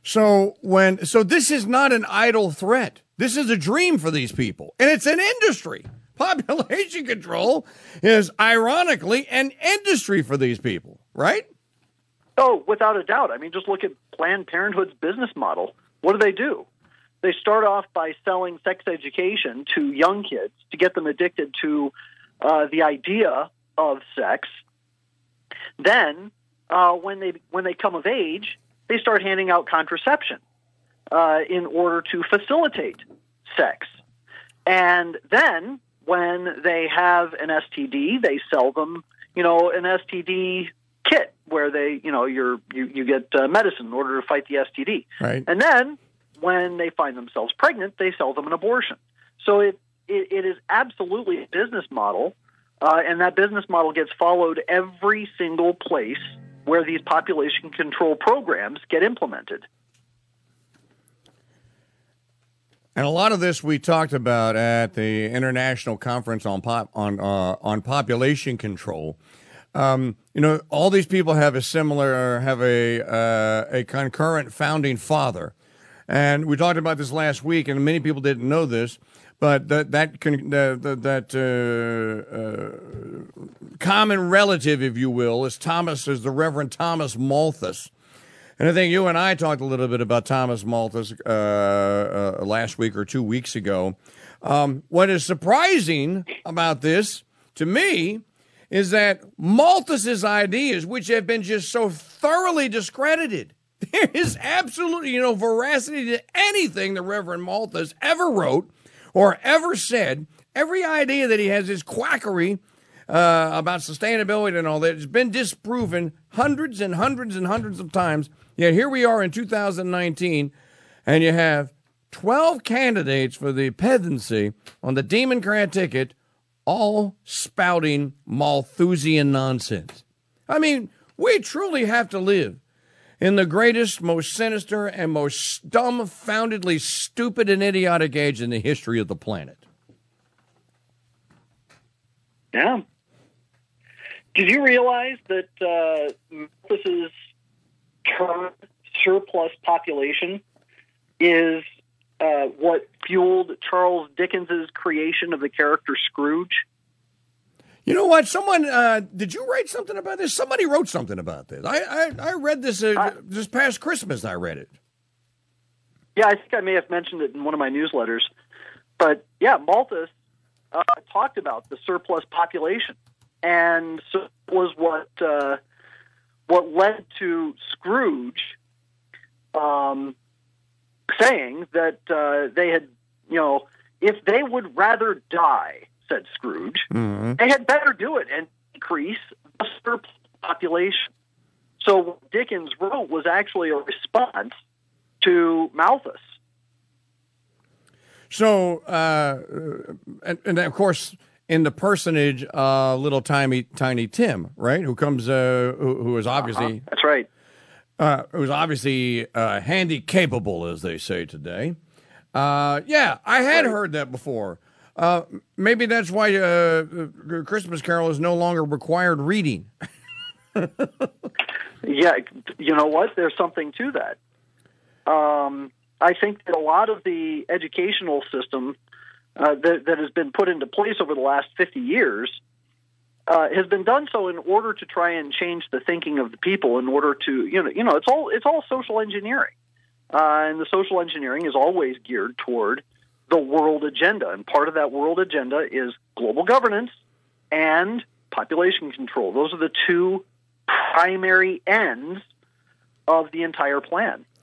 So this is not an idle threat. This is a dream for these people, and it's an industry. Population control is ironically an industry for these people, right? Oh, without a doubt. I mean, just look at Planned Parenthood's business model. What do? They start off by selling sex education to young kids to get them addicted to the idea of sex. Then, when they come of age, they start handing out contraception in order to facilitate sex. And then, when they have an STD, they sell them, an STD kit where they, you get medicine in order to fight the STD. Right. And then, when they find themselves pregnant, they sell them an abortion. So it is absolutely a business model, and that business model gets followed every single place where these population control programs get implemented. And a lot of this we talked about at the International Conference on Population Control. All these people have a concurrent founding father. And we talked about this last week, and many people didn't know this, but that common relative, if you will, is the Reverend Thomas Malthus. And I think you and I talked a little bit about Thomas Malthus last week or 2 weeks ago. What is surprising about this, to me, is that Malthus's ideas, which have been just so thoroughly discredited, there is absolutely veracity to anything the Reverend Malthus ever wrote or ever said. Every idea that he has is quackery about sustainability and all that has been disproven hundreds and hundreds and hundreds of times. Yet here we are in 2019, and you have 12 candidates for the presidency on the Democrat ticket, all spouting Malthusian nonsense. I mean, we truly have to live in the greatest, most sinister, and most dumbfoundedly stupid and idiotic age in the history of the planet. Yeah. Did you realize that Malthus's term surplus population is what fueled Charles Dickens's creation of the character Scrooge? You know what? Someone, did you write something about this? Somebody wrote something about this. I read this this past Christmas. I read it. Yeah, I think I may have mentioned it in one of my newsletters. But yeah, Malthus talked about the surplus population, and so it was what led to Scrooge saying that they had, if they would rather die, said Scrooge, they had better do it and increase the surplus population. So what Dickens wrote was actually a response to Malthus. So, and of course, in the personage, little tiny Tim, right? Who comes, who is obviously that's right. Who's obviously handy capable, as they say today. Yeah, I had heard that before. Maybe that's why Christmas Carol is no longer required reading. Yeah, you know what? There's something to that. I think that a lot of the educational system that has been put into place over the last 50 years has been done so in order to try and change the thinking of the people. In order to, it's all social engineering, and the social engineering is always geared toward the world agenda, and part of that world agenda is global governance and population control. Those are the two primary ends of the entire plan.